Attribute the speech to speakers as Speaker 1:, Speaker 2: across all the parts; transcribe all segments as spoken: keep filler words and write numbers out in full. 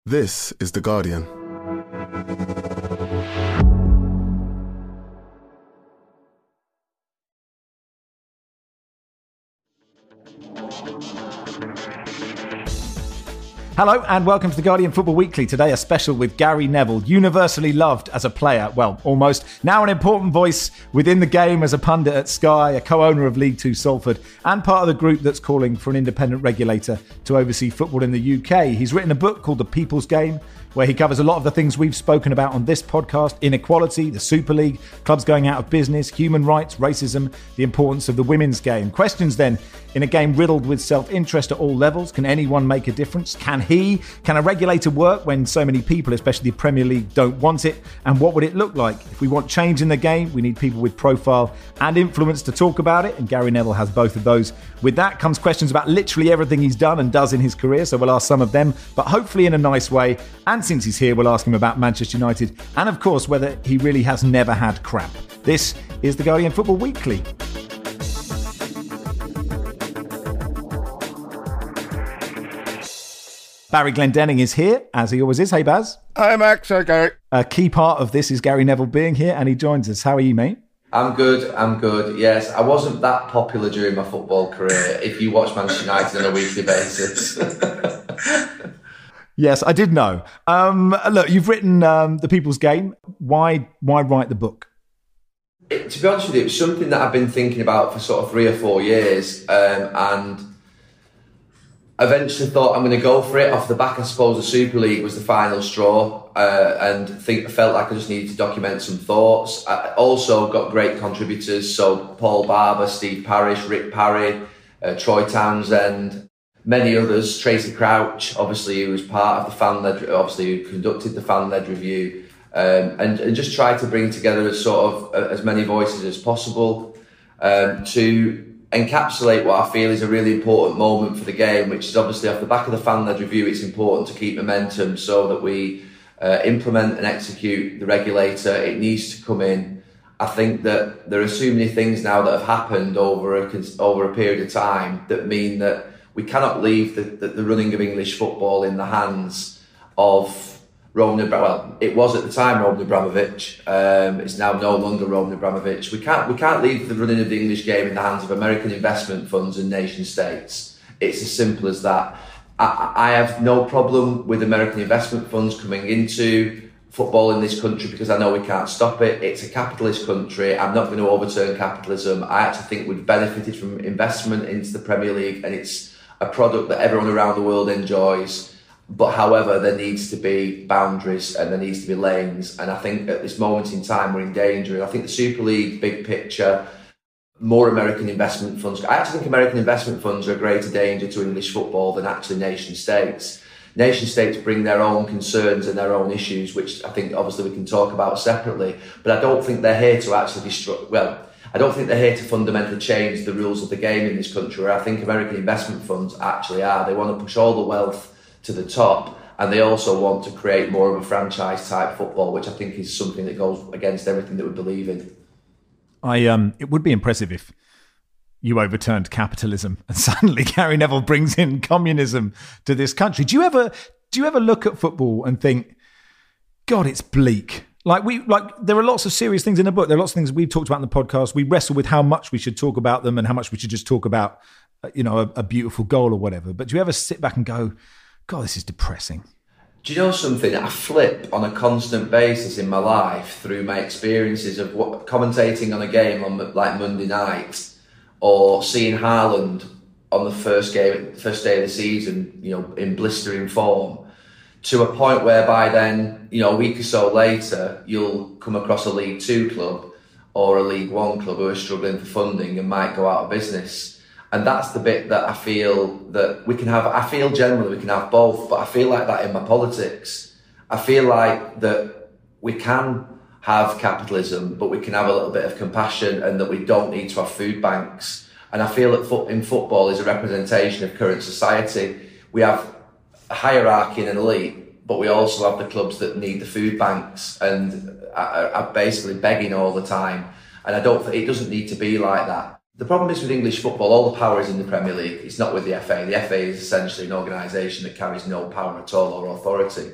Speaker 1: This is The Guardian.
Speaker 2: Hello and welcome to The Guardian Football Weekly. Today a special with Gary Neville, universally loved as a player, well, almost. Now an important voice within the game as a pundit at Sky, a co-owner of League Two Salford, and part of the group that's calling for an independent regulator to oversee football in the U K. He's written a book called The People's Game, where he covers a lot of the things we've spoken about on this podcast: inequality, the Super League, clubs going out of business, human rights, racism, the importance of the women's game. Questions then, in a game riddled with self-interest at all levels: can anyone make a difference? Can he? Can a regulator work when so many people, especially the Premier League, don't want it? And what would it look like? If we want change in the game, we need people with profile and influence to talk about it, and Gary Neville has both of those. With that comes questions about literally everything he's done and does in his career, so we'll ask some of them, but hopefully in a nice way. And since he's here, we'll ask him about Manchester United and, of course, whether he really has never had cramp. This is The Guardian Football Weekly. Barry Glendenning is here, as he always is. Hey, Baz.
Speaker 3: Hi, Max. Hi, Gary.
Speaker 2: A key part of this is Gary Neville being here, and he joins us. How are you, mate?
Speaker 4: I'm good, I'm good. Yes, I wasn't that popular during my football career, if you watch Manchester United on a weekly basis.
Speaker 2: Yes, I did know. Um, look, you've written um, The People's Game. Why, why write the book?
Speaker 4: It, to be honest with you, it was something that I've been thinking about for sort of three or four years, um, and eventually thought I'm going to go for it off the back. I suppose the Super League was the final straw, uh, and think felt like I just needed to document some thoughts. I also got great contributors, so Paul Barber, Steve Parish, Rick Parry, uh, Troy Townsend, many others, Tracy Crouch, obviously, who was part of the fan-led, obviously who conducted the fan-led review, um, and, and just tried to bring together as sort of uh, as many voices as possible um, to encapsulate what I feel is a really important moment for the game, which is obviously off the back of the fan-led review. It's important to keep momentum so that we uh, implement and execute the regulator. It needs to come in. I think that there are so many things now that have happened over a, over a period of time that mean that we cannot leave the, the, the running of English football in the hands of Roman Abramovich. Well, it was at the time Roman Abramovich. Um, it's now no longer Roman Abramovich. We can't we can't leave the running of the English game in the hands of American investment funds and nation states. It's as simple as that. I, I have no problem with American investment funds coming into football in this country because I know we can't stop it. It's a capitalist country. I'm not going to overturn capitalism. I actually think we've benefited from investment into the Premier League, and it's a product that everyone around the world enjoys. But however, there needs to be boundaries and there needs to be lanes. And I think at this moment in time, we're in danger. I think the Super League, big picture, more American investment funds. I actually think American investment funds are a greater danger to English football than actually nation states. Nation states bring their own concerns and their own issues, which I think obviously we can talk about separately. But I don't think they're here to actually destroy, well, I don't think they're here to fundamentally change the rules of the game in this country, where I think American investment funds actually are. They want to push all the wealth to the top, and they also want to create more of a franchise type football, which I think is something that goes against everything that we believe in.
Speaker 2: I um, it would be impressive if you overturned capitalism and suddenly Gary Neville brings in communism to this country. Do you ever do you ever look at football and think, God, it's bleak? Like we like there are lots of serious things in the book. There are lots of things we've talked about in the podcast. We wrestle with how much we should talk about them and how much we should just talk about, you know, a, a beautiful goal or whatever. But do you ever sit back and go, God, this is depressing?
Speaker 4: Do you know something? I flip on a constant basis in my life through my experiences of what, commentating on a game on like Monday night, or seeing Haaland on the first game, first day of the season, you know, in blistering form, to a point whereby then, you know, a week or so later, you'll come across a League Two club or a League One club who are struggling for funding and might go out of business. And that's the bit that I feel that we can have. I feel generally we can have both, but I feel like that in my politics. I feel like that we can have capitalism, but we can have a little bit of compassion, and that we don't need to have food banks. And I feel that in football is a representation of current society. We have a hierarchy and an elite, but we also have the clubs that need the food banks and are, are basically begging all the time. And I don't. It doesn't need to be like that. The problem is with English football, all the power is in the Premier League. It's not with the F A. The F A is essentially an organisation that carries no power at all or authority.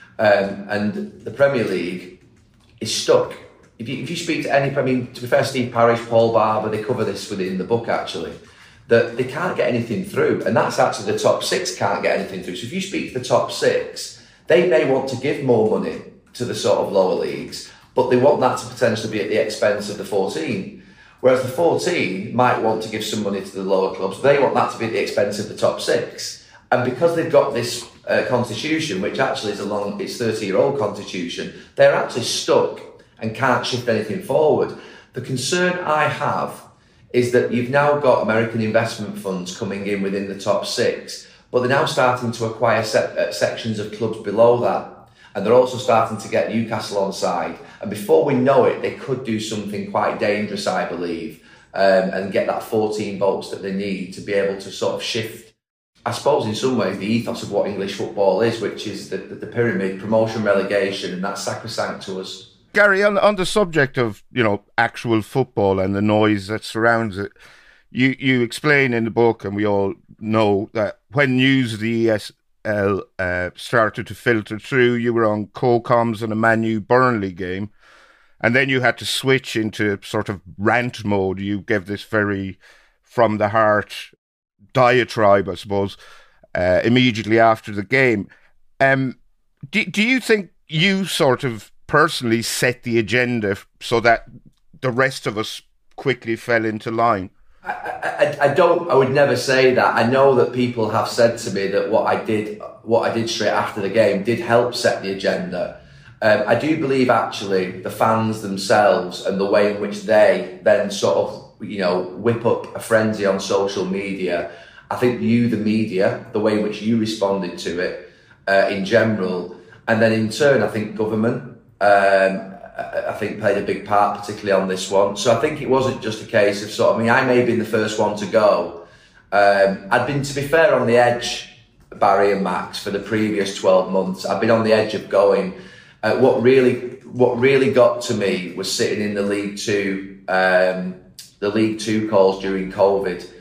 Speaker 4: Um, and the Premier League is stuck. If you, if you speak to any, I mean, to be fair, Steve Parish, Paul Barber, they cover this within the book actually, that they can't get anything through. And that's actually the top six can't get anything through. So if you speak to the top six, they may want to give more money to the sort of lower leagues, but they want that to potentially be at the expense of the fourteen. Whereas the fourteen might want to give some money to the lower clubs, they want that to be at the expense of the top six. And because they've got this uh, constitution, which actually is a long, it's thirty-year-old constitution, they're actually stuck and can't shift anything forward. The concern I have is that you've now got American investment funds coming in within the top six, but they're now starting to acquire se- uh, sections of clubs below that. And they're also starting to get Newcastle on side. And before we know it, they could do something quite dangerous, I believe, um, and get that fourteen votes that they need to be able to sort of shift, I suppose, in some ways, the ethos of what English football is, which is the, the, the pyramid, promotion, relegation, and that's sacrosanct to us.
Speaker 1: Gary, on, on the subject of, you know, actual football and the noise that surrounds it, you, you explain in the book, and we all know, that when news of the E S L uh, started to filter through, you were on co-coms on a Man U Burnley game, and then you had to switch into sort of rant mode. You gave this very from the heart diatribe, I suppose, uh, immediately after the game. Um, do, do you think you sort of personally set the agenda so that the rest of us quickly fell into line?
Speaker 4: I, I, I don't. I would never say that. I know that people have said to me that what I did, what I did straight after the game, did help set the agenda. Um, I do believe actually the fans themselves and the way in which they then sort of, you know, whip up a frenzy on social media. I think you, the media, the way in which you responded to it uh, in general, and then in turn, I think government. Um, I think played a big part, particularly on this one. So I think it wasn't just a case of sort of, I mean, I may have been the first one to go. Um, I'd been, to be fair, on the edge, Barry and Max, for the previous twelve months. I've been on the edge of going. Uh, what really, what really got to me was sitting in the League Two, um, the League Two calls during COVID,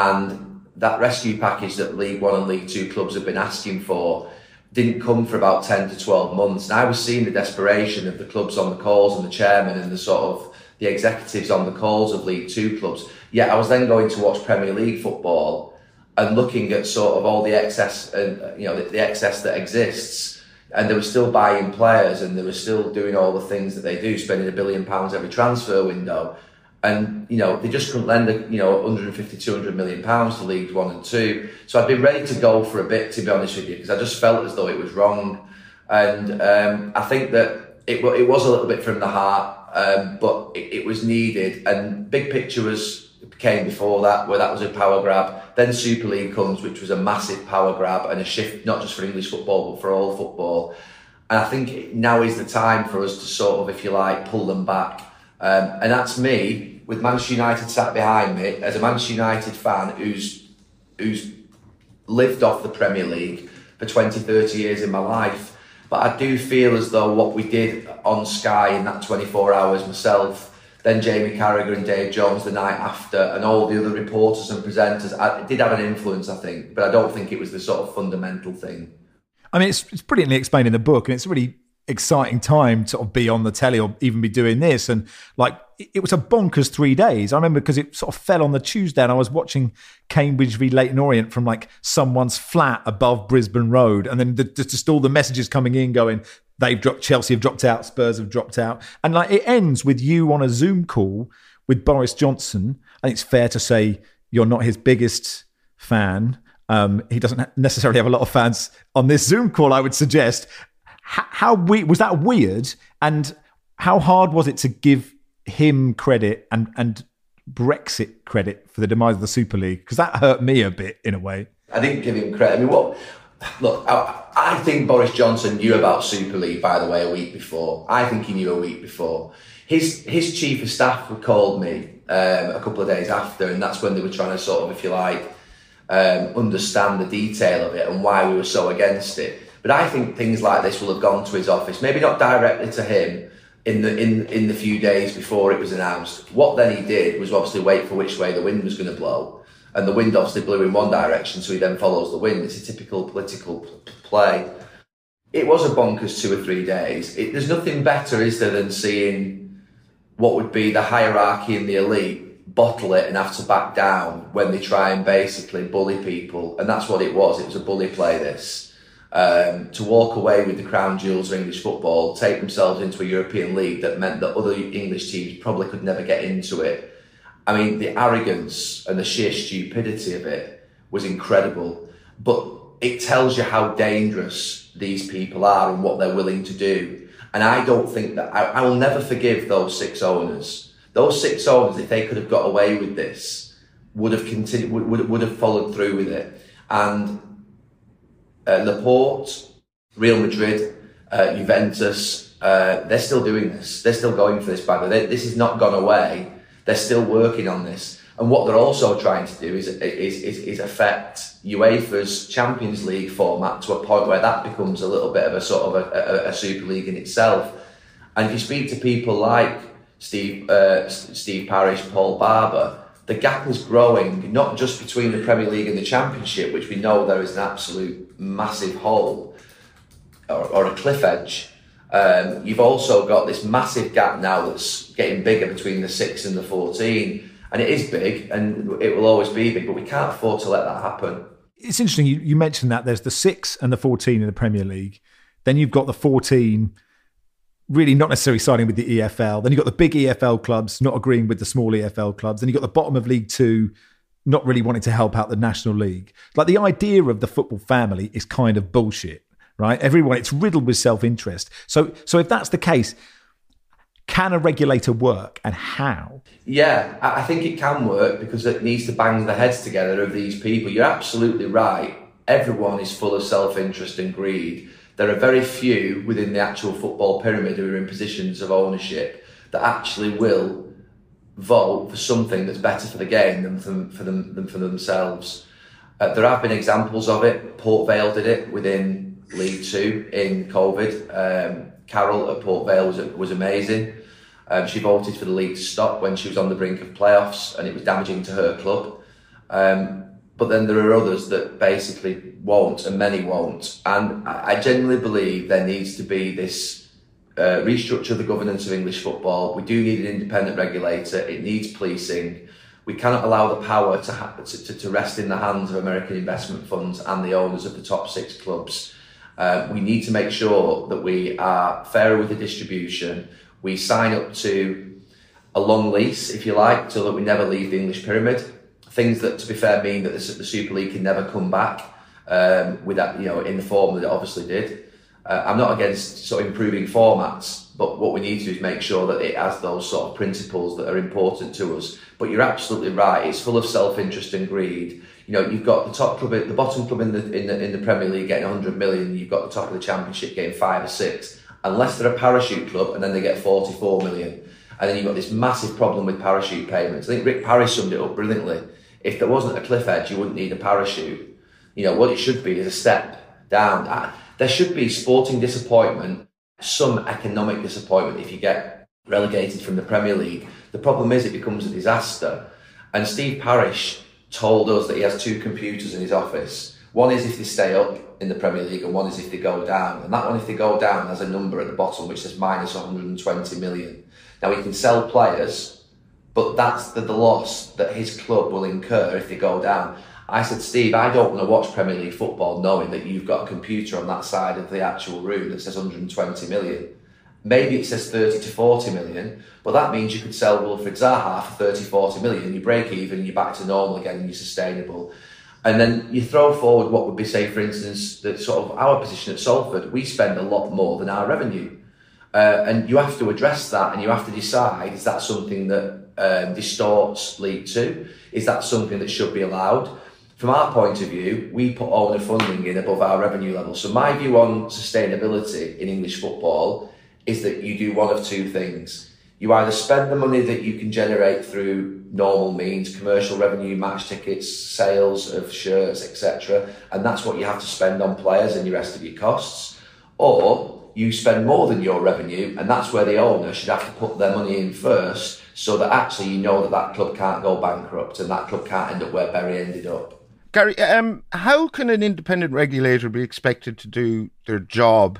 Speaker 4: and that rescue package that League One and League Two clubs have been asking for didn't come for about ten to twelve months. And I was seeing the desperation of the clubs on the calls and the chairman and the sort of the executives on the calls of League Two clubs. Yet I was then going to watch Premier League football and looking at sort of all the excess, uh, you know, the, the excess that exists. And they were still buying players, and they were still doing all the things that they do, spending a billion pounds every transfer window. And, you know, they just couldn't lend, a, you know, one hundred fifty, two hundred million pounds to League One and Two. So I'd been ready to go for a bit, to be honest with you, because I just felt as though it was wrong. And um, I think that it, it was a little bit from the heart, um, but it, it was needed. And big picture was came before that, where that was a power grab. Then Super League comes, which was a massive power grab and a shift, not just for English football, but for all football. And I think now is the time for us to sort of, if you like, pull them back. Um, and that's me, with Manchester United sat behind me, as a Manchester United fan who's who's lived off the Premier League for twenty, thirty years in my life. But I do feel as though what we did on Sky in that twenty-four hours, myself, then Jamie Carragher and Dave Jones the night after, and all the other reporters and presenters, I, it did have an influence, I think, but I don't think it was the sort of fundamental thing.
Speaker 2: I mean, it's, it's brilliantly explained in the book, and it's really exciting time to sort of be on the telly or even be doing this. And like, it was a bonkers three days. I remember because it sort of fell on the Tuesday, and I was watching Cambridge v Leyton Orient from like someone's flat above Brisbane Road. And then the, just all the messages coming in going, they've dropped, Chelsea have dropped out, Spurs have dropped out. And like, it ends with you on a Zoom call with Boris Johnson. And it's fair to say you're not his biggest fan. Um, he doesn't necessarily have a lot of fans on this Zoom call, I would suggest. How, how we, was that weird? And how hard was it to give him credit and, and Brexit credit for the demise of the Super League? Because that hurt me a bit in a way.
Speaker 4: I didn't give him credit. I mean, what? Look, I, I think Boris Johnson knew about Super League, by the way, a week before. I think he knew a week before. His his chief of staff called me um, a couple of days after, and that's when they were trying to sort of, if you like, um, understand the detail of it and why we were so against it. But I think things like this will have gone to his office, maybe not directly to him. in the in in the few days before it was announced. What then he did was obviously wait for which way the wind was going to blow, and the wind obviously blew in one direction, so he then follows the wind. It's a typical political p- play. It was a bonkers two or three days. It, there's nothing better, is there, than seeing what would be the hierarchy and the elite bottle it and have to back down when they try and basically bully people. And that's what it was. It was a bully play, this. Um, to walk away with the crown jewels of English football, take themselves into a European league that meant that other English teams probably could never get into it. I mean, the arrogance and the sheer stupidity of it was incredible. But it tells you how dangerous these people are and what they're willing to do. And I don't think that, I, I will never forgive those six owners. Those six owners, if they could have got away with this, would have continued, would, would, would have followed through with it. And uh, Laporte, Real Madrid, uh, Juventus, uh, they're still doing this. They're still going for this battle. They, this has not gone away. They're still working on this. And what they're also trying to do is, is, is, is affect UEFA's Champions League format to a point where that becomes a little bit of a sort of a, a, a Super League in itself. And if you speak to people like Steve, uh, Steve Parish, Paul Barber, the gap is growing, not just between the Premier League and the Championship, which we know there is an absolute massive hole or, or a cliff edge. Um, you've also got this massive gap now that's getting bigger between the six and the fourteen. And it is big, and it will always be big, but we can't afford to let that happen.
Speaker 2: It's interesting, you, you mentioned that there's the six and the fourteen in the Premier League. Then you've got the fourteen really not necessarily siding with the E F L. Then you've got the big E F L clubs not agreeing with the small E F L clubs. Then you've got the bottom of League Two not really wanting to help out the National League. Like, the idea of the football family is kind of bullshit, right? Everyone, it's riddled with self-interest. So, so if that's the case, can a regulator work, and how?
Speaker 4: Yeah, I think it can work because it needs to bang the heads together of these people. You're absolutely right. Everyone is full of self-interest and greed. There are very few within the actual football pyramid who are in positions of ownership that actually will vote for something that's better for the game than for, for them than for themselves. Uh, there have been examples of it. Port Vale did it within League Two in COVID. Um, Carol at Port Vale was was amazing. Um, she voted for the league to stop when she was on the brink of playoffs, and it was damaging to her club. Um, but then there are others that basically won't, and many won't. And I, I genuinely believe there needs to be this uh, restructure of the governance of English football. We do need an independent regulator. It needs policing. We cannot allow the power to, ha- to, to rest in the hands of American investment funds and the owners of the top six clubs. Uh, we need to make sure that we are fairer with the distribution. We sign up to a long lease, if you like, so that we never leave the English pyramid. Things that, to be fair, mean that the, the Super League can never come back um, with that, you know, in the form that it obviously did. Uh, I'm not against sort of improving formats, but what we need to do is make sure that it has those sort of principles that are important to us. But you're absolutely right; it's full of self-interest and greed. You know, you've got the top club, the bottom club in the in the in the Premier League getting one hundred million. You've got the top of the Championship getting five or six, unless they're a parachute club, and then they get forty-four million. And then you've got this massive problem with parachute payments. I think Rick Parry summed it up brilliantly. If there wasn't a cliff edge, you wouldn't need a parachute. You know, what it should be is a step down. There should be sporting disappointment, some economic disappointment if you get relegated from the Premier League. The problem is it becomes a disaster. And Steve Parish told us that he has two computers in his office. One is if they stay up in the Premier League, and one is if they go down. And that one, if they go down, has a number at the bottom which says minus one hundred twenty million. Now, he can sell players, but that's the, the loss that his club will incur if they go down. I said, Steve, I don't want to watch Premier League football knowing that you've got a computer on that side of the actual room that says one hundred twenty million. Maybe it says thirty to forty million, but that means you could sell Wilfried Zaha for thirty, forty million, you break even, you're back to normal again, and you're sustainable. And then you throw forward what would be, say, for instance, the sort of our position at Salford. We spend a lot more than our revenue. Uh, and you have to address that, and you have to decide, is that something that um, distorts League Two? Is that something that should be allowed? From our point of view, we put owner funding in above our revenue level. So my view on sustainability in English football is that you do one of two things. You either spend the money that you can generate through normal means, commercial revenue, match tickets, sales of shirts, et cetera, and that's what you have to spend on players and the rest of your costs, or you spend more than your revenue, and that's where the owner should have to put their money in first, so that actually you know that that club can't go bankrupt and that club can't end up where Bury ended up.
Speaker 1: Gary, um, how can an independent regulator be expected to do their job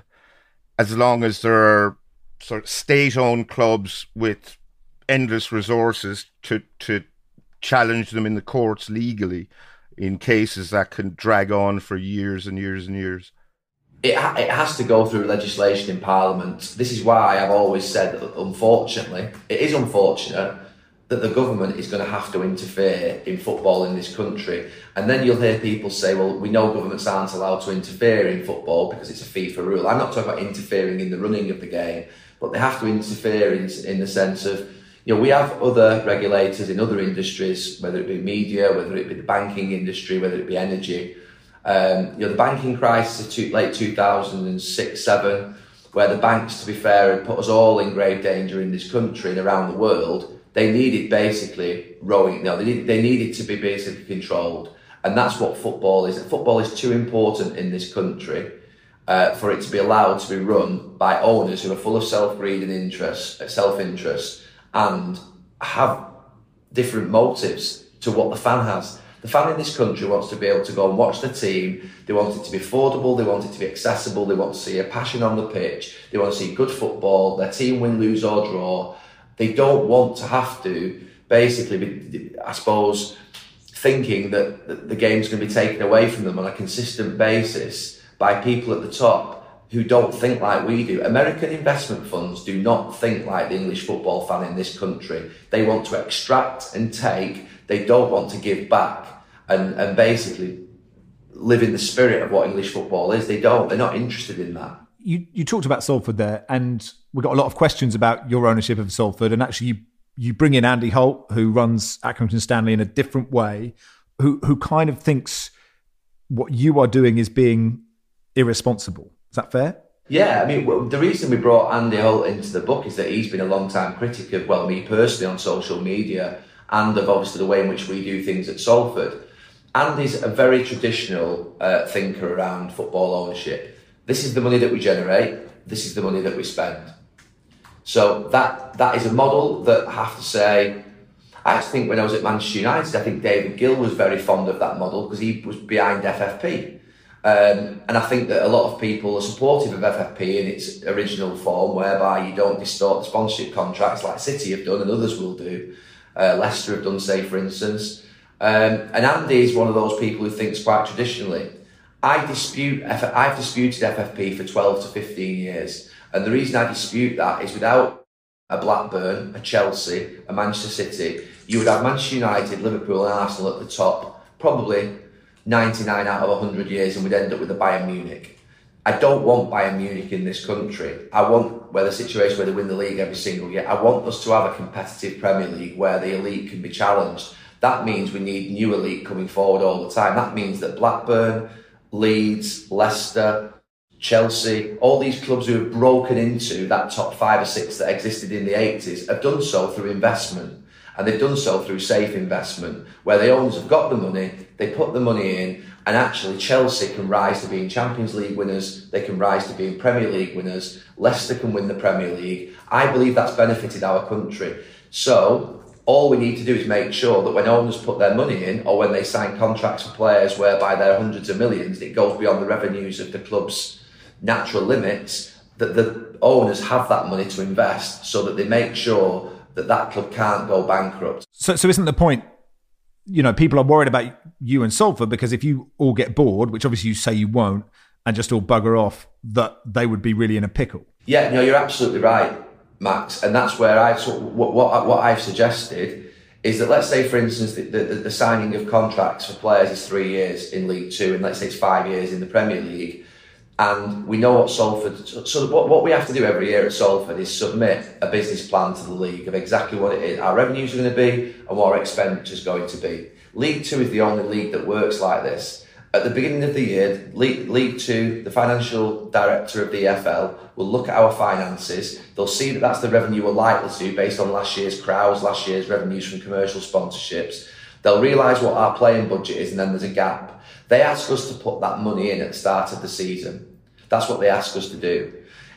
Speaker 1: as long as there are sort of state-owned clubs with endless resources to to challenge them in the courts legally in cases that can drag on for years and years and years?
Speaker 4: It, ha- it has to go through legislation in Parliament. This is why I've always said that, unfortunately, it is unfortunate that the government is going to have to interfere in football in this country. And then you'll hear people say, well, we know governments aren't allowed to interfere in football because it's a FIFA rule. I'm not talking about interfering in the running of the game, but they have to interfere in, in the sense of, you know, we have other regulators in other industries, whether it be media, whether it be the banking industry, whether it be energy. Um, you know, the banking crisis of two, late two thousand six seven, where the banks, to be fair, had put us all in grave danger in this country and around the world. They needed basically rowing. You know, they needed, they needed to be basically controlled, and that's what football is. Football is too important in this country uh, for it to be allowed to be run by owners who are full of self-greed and interest, self-interest, and have different motives to what the fan has. The fan in this country wants to be able to go and watch the team. They want it to be affordable. They want it to be accessible. They want to see a passion on the pitch. They want to see good football. Their team win, lose or draw. They don't want to have to basically be, I suppose, thinking that the game's going to be taken away from them on a consistent basis by people at the top who don't think like we do. American investment funds do not think like the English football fan in this country. They want to extract and take. They don't want to give back and, and basically live in the spirit of what English football is. They don't. They're not interested in that.
Speaker 2: You you talked about Salford there, and we got a lot of questions about your ownership of Salford. And actually, you you bring in Andy Holt, who runs Accrington Stanley in a different way, who who kind of thinks what you are doing is being irresponsible. Is that fair?
Speaker 4: Yeah, I mean, well, the reason we brought Andy Holt into the book is that he's been a long-time critic of, well, me personally on social media, and of obviously the way in which we do things at Salford. Andy's a very traditional uh, thinker around football ownership. This is the money that we generate, this is the money that we spend. So that that is a model that I have to say, I actually think when I was at Manchester United, I think David Gill was very fond of that model because he was behind F F P. Um, and I think that a lot of people are supportive of F F P in its original form, whereby you don't distort the sponsorship contracts like City have done and others will do. Uh, Leicester have done, say, for instance. Um, and Andy is one of those people who thinks quite traditionally. I dispute, F- I've disputed F F P for twelve to fifteen years. And the reason I dispute that is without a Blackburn, a Chelsea, a Manchester City, you would have Manchester United, Liverpool and Arsenal at the top, probably ninety-nine out of one hundred years, and we'd end up with a Bayern Munich. I don't want Bayern Munich in this country. I want where the situation where they win the league every single year. I want us to have a competitive Premier League where the elite can be challenged. That means we need new elite coming forward all the time. That means that Blackburn, Leeds, Leicester, Chelsea, all these clubs who have broken into that top five or six that existed in the eighties have done so through investment. And they've done so through safe investment, where the owners have got the money, they put the money in, and actually Chelsea can rise to being Champions League winners, they can rise to being Premier League winners, Leicester can win the Premier League. I believe that's benefited our country. So all we need to do is make sure that when owners put their money in, or when they sign contracts for players whereby they're hundreds of millions, it goes beyond the revenues of the club's natural limits, that the owners have that money to invest so that they make sure that that club can't go bankrupt.
Speaker 2: So, so isn't the point, you know, people are worried about you and Salford because if you all get bored, which obviously you say you won't, and just all bugger off, that they would be really in a pickle.
Speaker 4: Yeah, no, you're absolutely right, Max. And that's where I sort of, what, what what I've suggested is that, let's say, for instance, the, the, the signing of contracts for players is three years in League Two, and let's say it's five years in the Premier League. And we know what Salford, so what, what we have to do every year at Salford is submit a business plan to the league of exactly what it is, our revenues are going to be and what our expenditure is going to be. League Two is the only league that works like this. At the beginning of the year, League, League Two, the financial director of the E F L will look at our finances. They'll see that that's the revenue we're likely to based on last year's crowds, last year's revenues from commercial sponsorships. They'll realise what our playing budget is, and then there's a gap. They ask us to put that money in at the start of the season. That's what they ask us to do.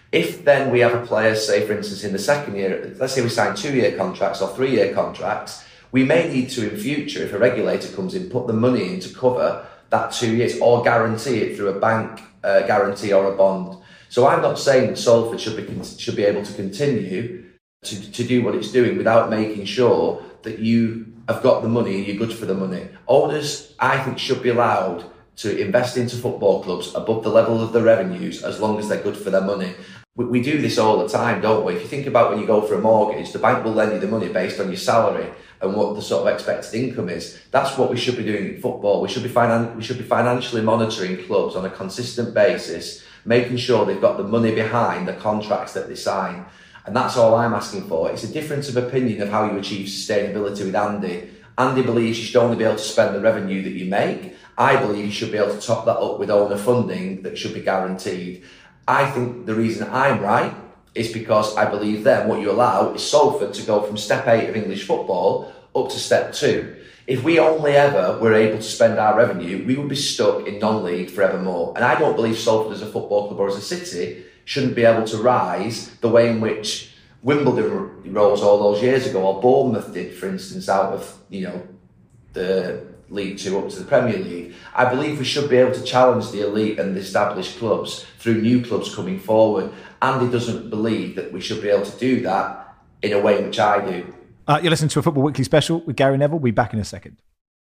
Speaker 4: If then we have a player, say for instance in the second year, let's say we sign two-year contracts or three-year contracts, we may need to in future, if a regulator comes in, put the money in to cover that two years or guarantee it through a bank uh, guarantee or a bond. So I'm not saying that Salford should be should be able to continue to, to do what it's doing without making sure that you have got the money and you're good for the money. Owners, I think, should be allowed to invest into football clubs above the level of the revenues as long as they're good for their money. We, we do this all the time, don't we? If you think about when you go for a mortgage, the bank will lend you the money based on your salary and what the sort of expected income is. That's what we should be doing in football. We should be finan- we should be financially monitoring clubs on a consistent basis, making sure they've got the money behind the contracts that they sign. And that's all I'm asking for. It's a difference of opinion of how you achieve sustainability with Andy. Andy believes you should only be able to spend the revenue that you make. I believe you should be able to top that up with owner funding that should be guaranteed. I think the reason I'm right is because I believe then what you allow is Salford to go from step eight of English football up to step two. If we only ever were able to spend our revenue, we would be stuck in non-league forevermore. And I don't believe Salford as a football club or as a city shouldn't be able to rise the way in which Wimbledon rose all those years ago, or Bournemouth did, for instance, out of, you know, the League Two up to the Premier League. I believe we should be able to challenge the elite and the established clubs through new clubs coming forward. Andy doesn't believe that we should be able to do that in a way in which I do.
Speaker 2: Uh, you're listening to a Football Weekly special with Gary Neville. We'll be back in a second.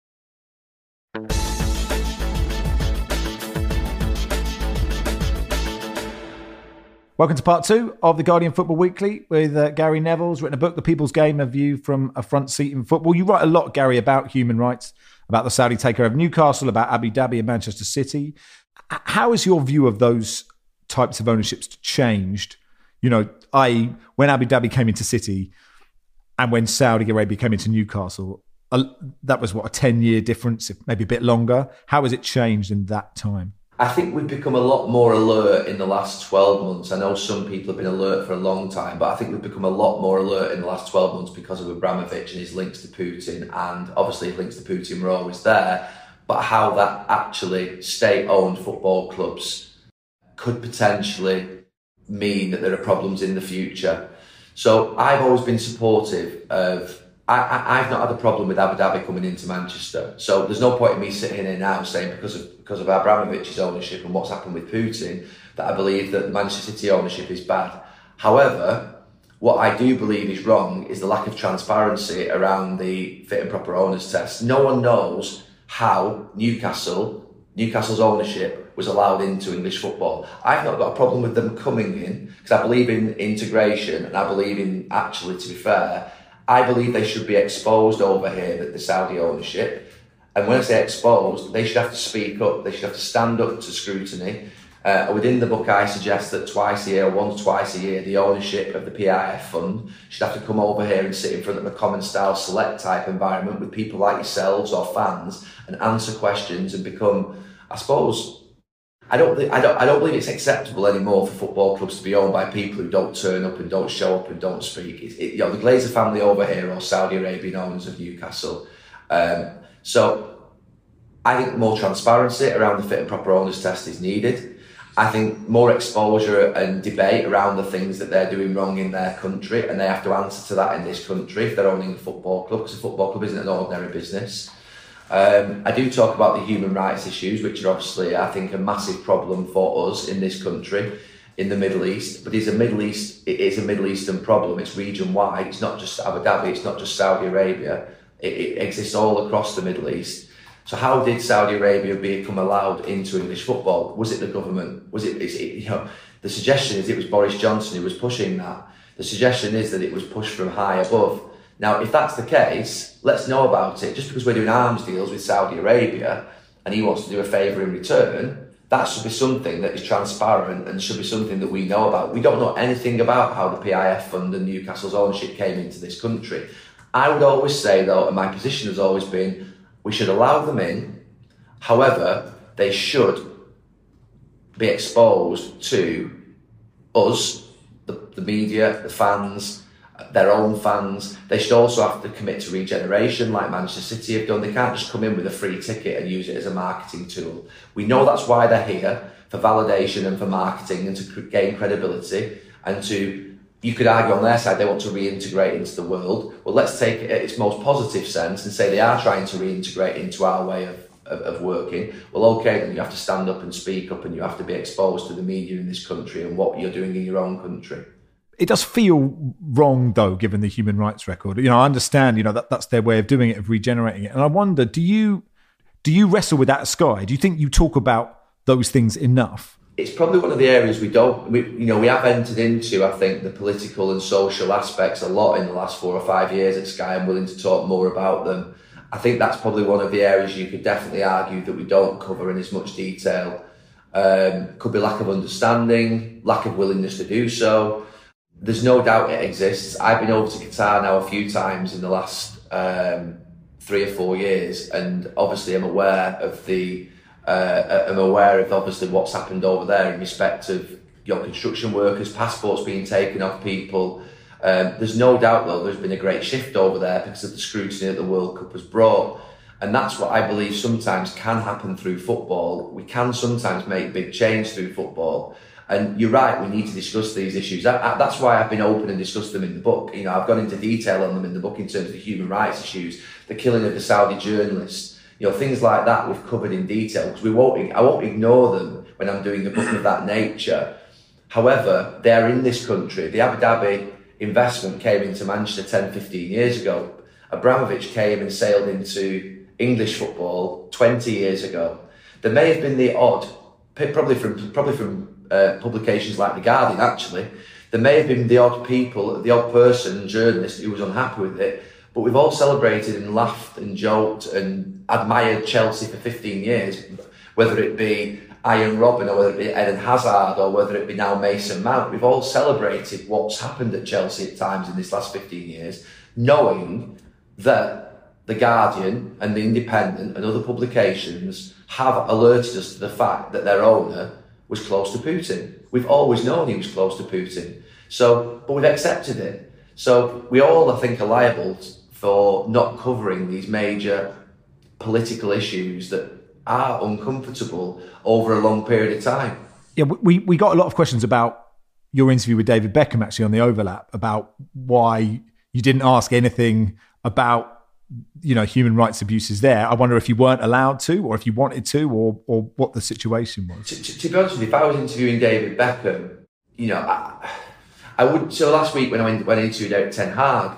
Speaker 2: Welcome to part two of the Guardian Football Weekly with uh, Gary Neville. He's written a book, The People's Game, A View from a Front Seat in Football. You write a lot, Gary, about human rights, about the Saudi takeover of Newcastle, about Abu Dhabi and Manchester City. How has your view of those types of ownerships changed? You know, that is, when Abu Dhabi came into City and when Saudi Arabia came into Newcastle, uh, that was, what, a ten-year difference, maybe a bit longer. How has it changed in that time?
Speaker 4: I think we've become a lot more alert in the last twelve months. I know some people have been alert for a long time, but I think we've become a lot more alert in the last twelve months because of Abramovich and his links to Putin. And obviously his links to Putin were always there, but how that actually state-owned football clubs could potentially mean that there are problems in the future. So I've always been supportive of... I, I, I've not had a problem with Abu Dhabi coming into Manchester. So there's no point in me sitting here now saying because of because of Abramovich's ownership and what's happened with Putin that I believe that Manchester City ownership is bad. However, what I do believe is wrong is the lack of transparency around the fit and proper owners test. No one knows how Newcastle, Newcastle's ownership was allowed into English football. I've not got a problem with them coming in because I believe in integration and I believe in, actually, to be fair, I believe they should be exposed over here, that the Saudi ownership. And when I say exposed, they should have to speak up. They should have to stand up to scrutiny. Uh, within the book, I suggest that twice a year, once, twice a year, the ownership of the P I F fund should have to come over here and sit in front of a common style select type environment with people like yourselves or fans and answer questions and become, I suppose, I don't, I don't, I don't believe it's acceptable anymore for football clubs to be owned by people who don't turn up and don't show up and don't speak. It, it, you know, the Glazer family over here or Saudi Arabian owners of Newcastle. Um, so I think more transparency around the fit and proper owners test is needed. I think more exposure and debate around the things that they're doing wrong in their country, and they have to answer to that in this country if they're owning a football club, because a football club isn't an ordinary business. Um, I do talk about the human rights issues, which are obviously, I think, a massive problem for us in this country, in the Middle East. But it's a Middle East, it is a Middle Eastern problem. It's region-wide. It's not just Abu Dhabi. It's not just Saudi Arabia. It, it exists all across the Middle East. So how did Saudi Arabia become allowed into English football? Was it the government? Was it, is it, you know, the suggestion is it was Boris Johnson who was pushing that. The suggestion is that it was pushed from high above. Now, if that's the case, let's know about it. Just because we're doing arms deals with Saudi Arabia and he wants to do a favour in return, that should be something that is transparent and should be something that we know about. We don't know anything about how the P I F fund and Newcastle's ownership came into this country. I would always say, though, and my position has always been, we should allow them in. However, they should be exposed to us, the, the media, the fans, their own fans. They should also have to commit to regeneration like Manchester City have done. They can't just come in with a free ticket and use it as a marketing tool. We know that's why they're here. for validation and for marketing and to gain credibility and to, you could argue on their side, they want to reintegrate into the world. Well, let's take it at its most positive sense and say they are trying to reintegrate into our way of, of, of working. Well, okay, then you have to stand up and speak up and you have to be exposed to the media in this country and what you're doing in your own country.
Speaker 2: It does feel wrong, though, given the human rights record. You know, I understand, you know, that that's their way of doing it, of regenerating it. And I wonder, do you do you wrestle with that at Sky? Do you think you talk about those things enough?
Speaker 4: It's probably one of the areas we don't, we, you know, we have entered into, I think, the political and social aspects a lot in the last four or five years at Sky. I'm willing to talk more about them. I think that's probably one of the areas you could definitely argue that we don't cover in as much detail. Um, could be lack of understanding, lack of willingness to do so. There's no doubt it exists. I've been over to Qatar now a few times in the last um, three or four years, and obviously I'm aware of the. Uh, I'm aware of obviously what's happened over there in respect of your know, construction workers, passports being taken off people. Um, there's no doubt though there's been a great shift over there because of the scrutiny that the World Cup has brought, and that's what I believe sometimes can happen through football. We can sometimes make big change through football. And you're right, we need to discuss these issues. I, I, that's why I've been open and discussed them in the book. You know, I've gone into detail on them in the book in terms of the human rights issues, the killing of the Saudi journalists, you know, things like that we've covered in detail because we won't, I won't ignore them when I'm doing a book of that nature. However, they're in this country. The Abu Dhabi investment came into Manchester ten, fifteen years ago. Abramovich came and sailed into English football twenty years ago. There may have been the odd, probably from probably from Uh, publications like The Guardian, actually. There may have been the odd people, the odd person, journalist who was unhappy with it, but we've all celebrated and laughed and joked and admired Chelsea for fifteen years, whether it be Ian Robin or whether it be Eden Hazard or whether it be now Mason Mount. We've all celebrated what's happened at Chelsea at times in this last fifteen years, knowing that The Guardian and The Independent and other publications have alerted us to the fact that their owner was close to Putin. We've always known he was close to Putin. So, but we've accepted it. So we all, I think, are liable for not covering these major political issues that are uncomfortable over a long period of time.
Speaker 2: Yeah, we, we got a lot of questions about your interview with David Beckham, actually, on the Overlap, about why you didn't ask anything about, you know, human rights abuses there. I wonder if you weren't allowed to, or if you wanted to, or or what the situation was.
Speaker 4: To, to, to be honest with you, if I was interviewing David Beckham, you know, I, I would. So last week when I went, when I interviewed Erik ten Hag,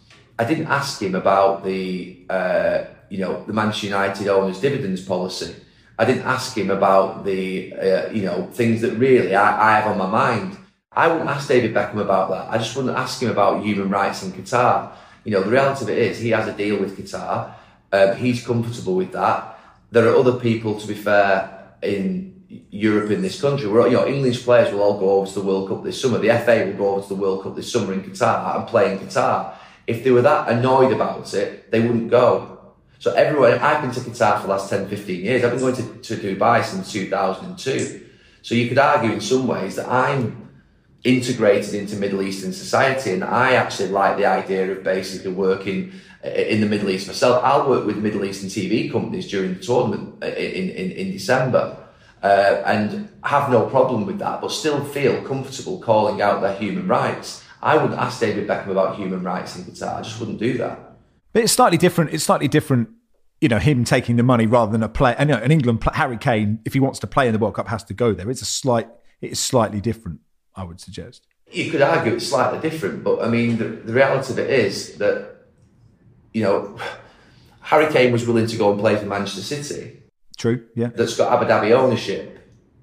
Speaker 4: I didn't ask him about the, uh, you know, the Manchester United owners' dividends policy. I didn't ask him about the, uh, you know, things that really I, I have on my mind. I wouldn't ask David Beckham about that. I just wouldn't ask him about human rights in Qatar. You know, the reality of it is he has a deal with Qatar. Um, he's comfortable with that. There are other people, to be fair, in Europe, in this country. Where, you know, English players will all go over to the World Cup this summer. The F A will go over to the World Cup this summer in Qatar and play in Qatar. If they were that annoyed about it, they wouldn't go. So everywhere, I've been to Qatar for the last ten, fifteen years. I've been going to, to Dubai since two thousand two. So you could argue in some ways that I'm integrated into Middle Eastern society, and I actually like the idea of basically working in the Middle East myself. I'll work with Middle Eastern T V companies during the tournament in, in, in December uh, and have no problem with that, but still feel comfortable calling out their human rights. I wouldn't ask David Beckham about human rights in Qatar. I just wouldn't do that.
Speaker 2: But it's slightly different. It's slightly different, you know, him taking the money rather than a play. And you know, in England, Harry Kane, if he wants to play in the World Cup, has to go there. It's a slight, it is slightly different, I would suggest.
Speaker 4: You could argue it's slightly different, but I mean, the, the reality of it is that, you know, Harry Kane was willing to go and play for Manchester City.
Speaker 2: True, yeah.
Speaker 4: That's got Abu Dhabi ownership.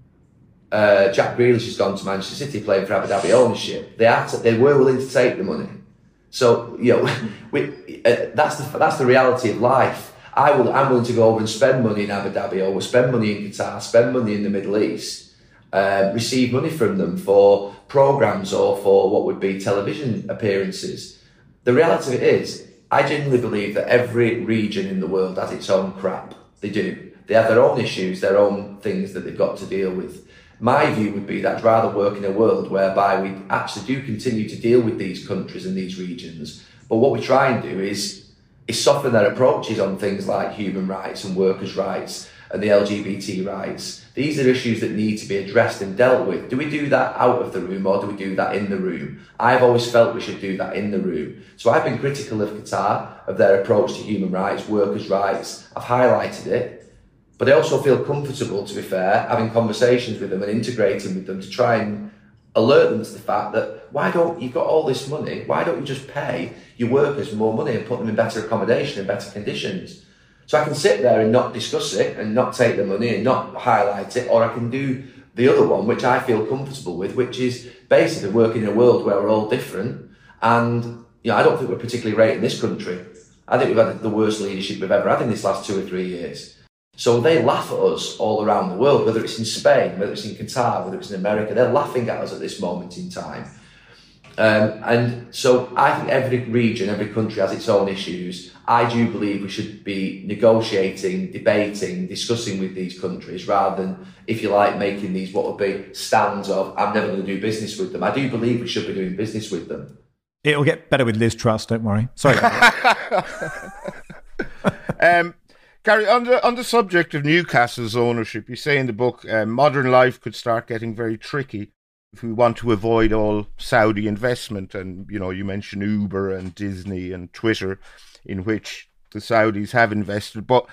Speaker 4: Uh, Jack Grealish has gone to Manchester City playing for Abu Dhabi ownership. They are, t- they were willing to take the money. So, you know, we, uh, that's the that's the reality of life. I will, I'm willing to go over and spend money in Abu Dhabi, or spend money in Qatar, spend money in the Middle East, uh, receive money from them for programmes or for what would be television appearances. The reality of it is, I genuinely believe that every region in the world has its own crap. They do. They have their own issues, their own things that they've got to deal with. My view would be that I'd rather work in a world whereby we actually do continue to deal with these countries and these regions, but what we try and do is, is soften their approaches on things like human rights and workers' rights and the L G B T rights. These are issues that need to be addressed and dealt with. Do we do that out of the room or do we do that in the room? I've always felt we should do that in the room. So I've been critical of Qatar, of their approach to human rights, workers' rights. I've highlighted it, but I also feel comfortable, to be fair, having conversations with them and integrating with them to try and alert them to the fact that why don't you've got all this money, why don't you just pay your workers more money and put them in better accommodation and better conditions? So I can sit there and not discuss it and not take the money and not highlight it, or I can do the other one, which I feel comfortable with, which is basically working in a world where we're all different. And you know, I don't think we're particularly great in this country. I think we've had the worst leadership we've ever had in this last two or three years. So they laugh at us all around the world, whether it's in Spain, whether it's in Qatar, whether it's in America, they're laughing at us at this moment in time. Um, and so I think every region, every country has its own issues. I do believe we should be negotiating, debating, discussing with these countries rather than, if you like, making these what would be stands of, I'm never going to do business with them. I do believe we should be doing business with them.
Speaker 2: It'll get better with Liz Truss, don't worry. Sorry.
Speaker 1: um, Gary, on the, on the subject of Newcastle's ownership, you say in the book, uh, modern life could start getting very tricky if we want to avoid all Saudi investment. And, you know, you mentioned Uber and Disney and Twitter, in which the Saudis have invested. But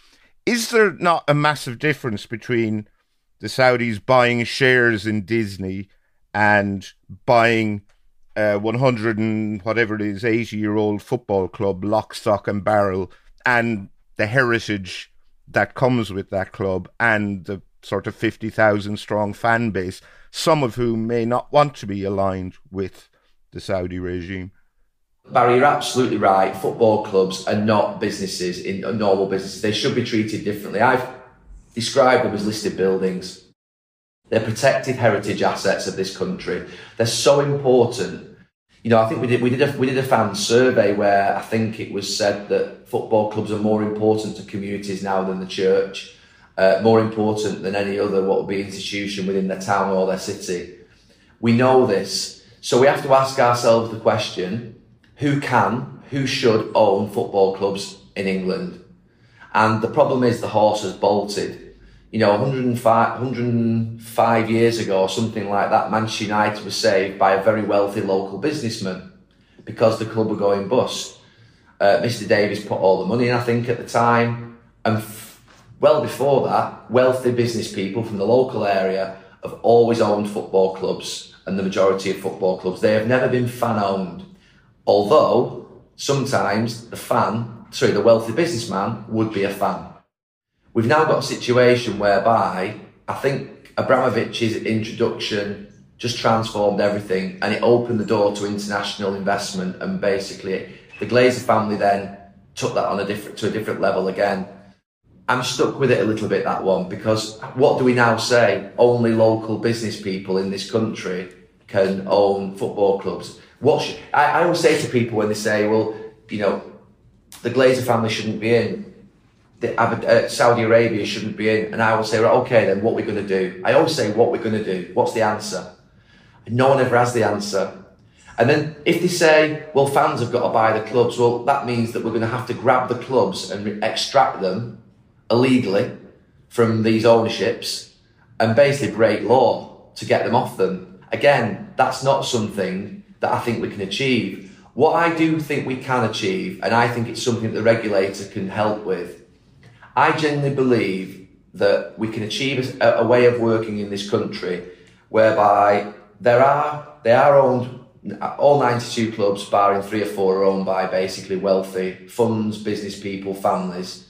Speaker 1: is there not a massive difference between the Saudis buying shares in Disney and buying a one hundred and whatever it is, eighty-year-old football club, lock, stock and barrel, and the heritage that comes with that club and the sort of fifty thousand strong fan base, some of whom may not want to be aligned with the Saudi regime?
Speaker 4: Barry, you're absolutely right. Football clubs are not businesses, in normal businesses. They should be treated differently. I've described them as listed buildings. They're protected heritage assets of this country. They're so important. You know, I think we did we did a we did a fan survey where I think it was said that football clubs are more important to communities now than the church, uh, more important than any other what would be institution within their town or their city. We know this, so we have to ask ourselves the question: who can, who should own football clubs in England? And the problem is the horse has bolted. You know, one hundred five, one hundred five years ago or something like that, Manchester United was saved by a very wealthy local businessman because the club were going bust. Uh, Mister Davies put all the money in, I think, at the time. And f- well before that, wealthy business people from the local area have always owned football clubs, and the majority of football clubs. They have never been fan-owned. Although, sometimes the fan, sorry, the wealthy businessman would be a fan. We've now got a situation whereby I think Abramovich's introduction just transformed everything, and it opened the door to international investment, and basically the Glazer family then took that on a different to a different level again. I'm stuck with it a little bit, that one, because what do we now say? Only local business people in this country can own football clubs. What should, I, I always say to people when they say, well, you know, the Glazer family shouldn't be in, the, uh, Saudi Arabia shouldn't be in, and I will say, right, okay, then what are we going to do? I always say, what we're going to do? What's the answer? And no one ever has the answer. And then if they say, well, fans have got to buy the clubs, well, that means that we're going to have to grab the clubs and re- extract them illegally from these ownerships and basically break law to get them off them. Again, that's not something that I think we can achieve. What I do think we can achieve, and I think it's something that the regulator can help with, I genuinely believe that we can achieve a, a way of working in this country whereby there are, they are owned, all ninety-two clubs, barring three or four, are owned by basically wealthy funds, business people, families.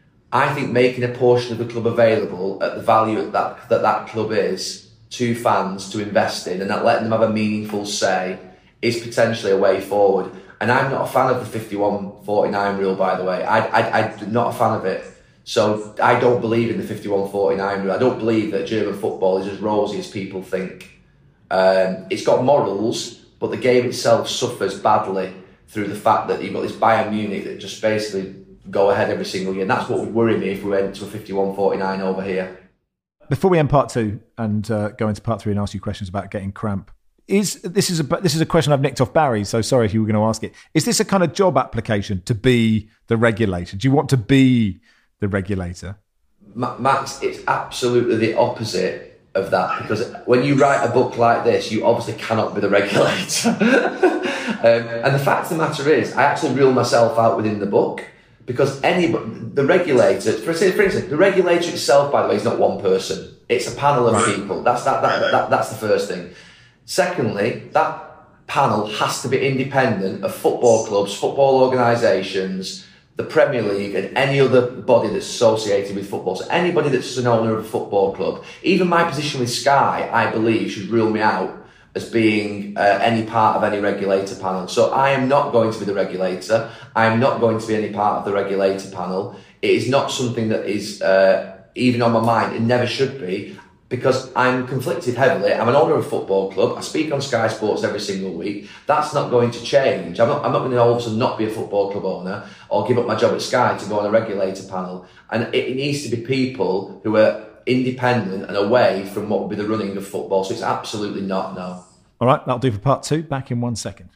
Speaker 4: I think making a portion of the club available at the value that that, that club is to fans to invest in, and that letting them have a meaningful say is potentially a way forward. And I'm not a fan of the fifty-one forty-nine rule, by the way. I, I, I'm not a fan of it. So I don't believe in the fifty-one forty-nine rule. I don't believe that German football is as rosy as people think. Um, it's got morals, but the game itself suffers badly through the fact that you've got this Bayern Munich that just basically go ahead every single year. And that's what would worry me if we went to a fifty-one forty-nine over here.
Speaker 2: Before we end part two and uh, go into part three and ask you questions about getting cramp, is this is a this is a question I've nicked off Barry, so sorry if you were going to ask it. Is this a kind of job application to be the regulator? Do you want to be the regulator?
Speaker 4: Max, it's absolutely the opposite of that, because when you write a book like this, you obviously cannot be the regulator. um, and the fact of the matter is, I actually rule myself out within the book, because any the regulator, for, for instance, the regulator itself, by the way, is not one person. It's a panel of
Speaker 1: right.
Speaker 4: people. That's that, that, that. That's the first thing. Secondly, that panel has to be independent of football clubs, football organisations, the Premier League, and any other body that's associated with football. So anybody that's an owner of a football club, even my position with Sky, I believe, should rule me out as being uh, any part of any regulator panel. So I am not going to be the regulator. I am not going to be any part of the regulator panel. It is not something that is uh, even on my mind. It never should be, because I'm conflicted heavily. I'm an owner of a football club. I speak on Sky Sports every single week. That's not going to change. I'm not, I'm not going to all of a sudden not be a football club owner or give up my job at Sky to go on a regulator panel. And it, it needs to be people who are independent and away from what would be the running of football. So it's absolutely not, no.
Speaker 2: All right, that'll do for part two. Back in one second.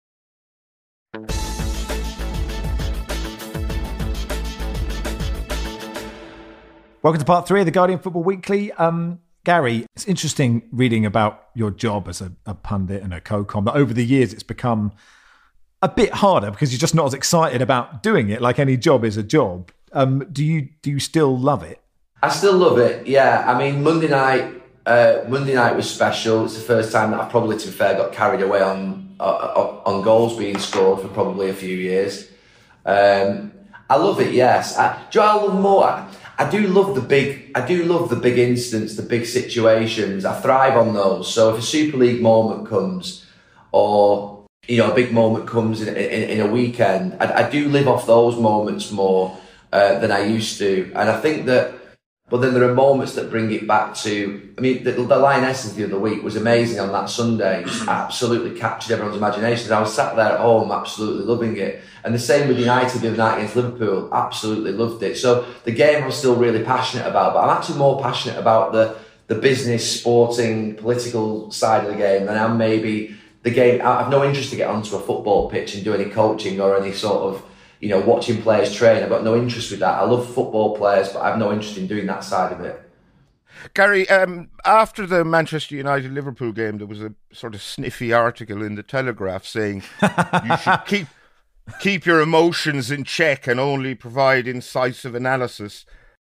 Speaker 2: Welcome to part three of the Guardian Football Weekly. Um, Gary, it's interesting reading about your job as a, a pundit and a co-com, that over the years it's become a bit harder because you're just not as excited about doing it. Like any job is a job. Um, do you do you still love it?
Speaker 4: I still love it, yeah. I mean, Monday night uh, Monday night was special. It's the first time that I've probably, to be fair, got carried away on uh, on goals being scored for probably a few years. Um, I love it, yes. I, do you know what I love more? I, I do love the big. I do love the big instance, the big situations. I thrive on those. So if a Super League moment comes, or you know, a big moment comes in in, in a weekend, I, I do live off those moments more uh, than I used to. And I think that. But then there are moments that bring it back to. I mean, the, the Lionesses the other week was amazing on that Sunday. Just absolutely captured everyone's imaginations. I was sat there at home, absolutely loving it. And the same with United the other night against Liverpool. Absolutely loved it. So the game I'm still really passionate about, but I'm actually more passionate about the the business, sporting, political side of the game than I'm maybe the game. I have no interest to get onto a football pitch and do any coaching or any sort of, you know, watching players train. I've got no interest with that. I love football players, but I have no interest in doing that side of it.
Speaker 1: Gary, um, after the Manchester United-Liverpool game, there was a sort of sniffy article in the Telegraph saying you should keep keep your emotions in check and only provide incisive analysis.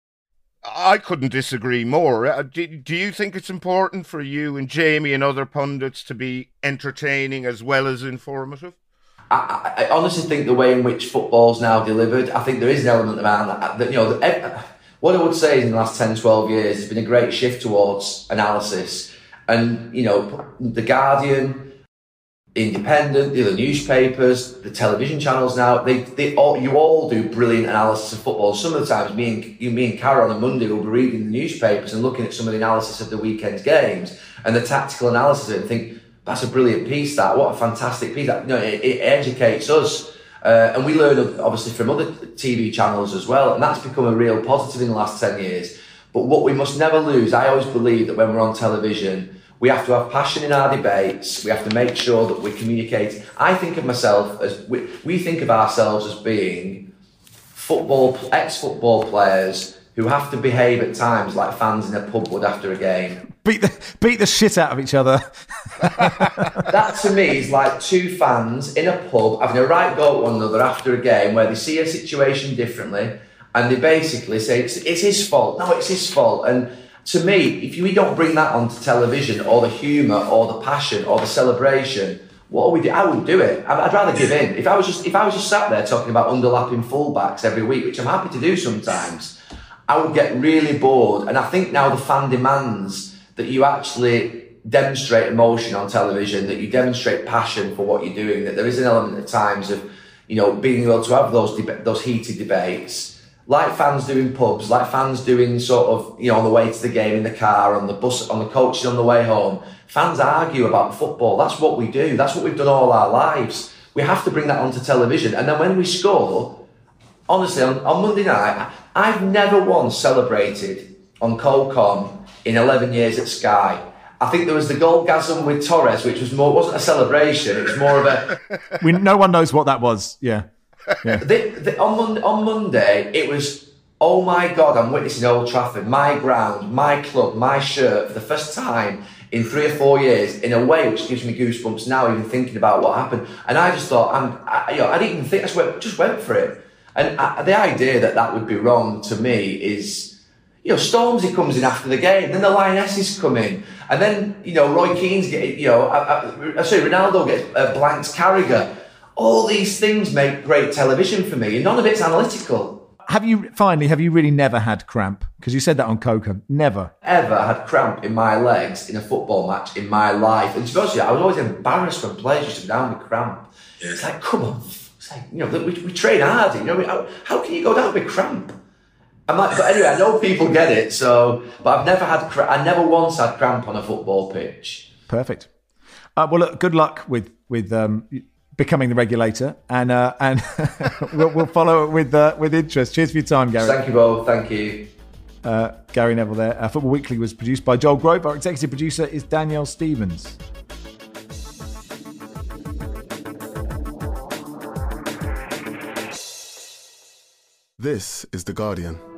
Speaker 1: I couldn't disagree more. Uh, do, do you think it's important for you and Jamie and other pundits to be entertaining as well as informative?
Speaker 4: I, I honestly think the way in which football's now delivered, I think there is an element around that. that you know, the, what I would say is in the last ten, twelve years, there's been a great shift towards analysis. And, you know, The Guardian, Independent, the other newspapers, the television channels now, they, they all, you all do brilliant analysis of football. Some of the times, me and, you, me and Cara on a Monday will be reading the newspapers and looking at some of the analysis of the weekend's games and the tactical analysis and think, that's a brilliant piece, that. What a fantastic piece. That, you know, it, it educates us. Uh, and we learn, obviously, from other T V channels as well. And that's become a real positive in the last ten years. But what we must never lose, I always believe that when we're on television, we have to have passion in our debates. We have to make sure that we communicate. I think of myself as, we, we think of ourselves as being football, ex-football players who have to behave at times like fans in a pub would after a game.
Speaker 2: Beat the beat the shit out of each other.
Speaker 4: That to me is like two fans in a pub having a right go at one another after a game where they see a situation differently and they basically say it's, it's his fault. No, it's his fault. And to me, if we don't bring that onto television, or the humour, or the passion, or the celebration, what would we do? I wouldn't do it. I'd rather give in. If I was just if I was just sat there talking about underlapping fullbacks every week, which I'm happy to do sometimes, I would get really bored. And I think now the fan demands that you actually demonstrate emotion on television, that you demonstrate passion for what you're doing, that there is an element at times of, you know, being able to have those deb- those heated debates, like fans do in pubs, like fans doing sort of, you know, on the way to the game in the car, on the bus, on the coaches on the way home. Fans argue about football. That's what we do. That's what we've done all our lives. We have to bring that onto television. And then when we score, honestly, on, on Monday night, I've never once celebrated on CoCom in eleven years at Sky. I think there was the goalgasm with Torres, which was more, it wasn't a celebration, it was more of a...
Speaker 2: we, no one knows what that was, yeah. yeah.
Speaker 4: the, the, on, Monday, on Monday, it was oh my God, I'm witnessing Old Trafford, my ground, my club, my shirt for the first time in three or four years, in a way which gives me goosebumps now, even thinking about what happened. And I just thought, I'm, I, you know, I didn't even think, I just went, just went for it. And I, the idea that that would be wrong to me is, you know, Stormzy comes in after the game, then the Lionesses come in, and then, you know, Roy Keane's get, you know, I, I, sorry, Ronaldo gets uh, blanks Carragher. All these things make great television for me, and none of it's analytical.
Speaker 2: Have you, finally, have you really never had cramp? Because you said that on Coca. Never.
Speaker 4: Ever had cramp in my legs in a football match in my life. And to be honest with you, I was always embarrassed when players used to go down with cramp. Yeah. It's like, come on. It's like, you know, we, we train hard. You know, how, how can you go down with cramp? I'm like, but anyway, I know people get it. So, but I've never had, I never once had cramp on a football pitch.
Speaker 2: Perfect. Uh, well, look, good luck with with um, becoming the regulator, and uh, and we'll, we'll follow it with uh, with interest. Cheers for your time, Gary.
Speaker 4: Thank you both. Thank you.
Speaker 2: Uh, Gary Neville there. Uh, Football Weekly was produced by Joel Grove. Our executive producer is Danielle Stevens.
Speaker 3: This is The Guardian.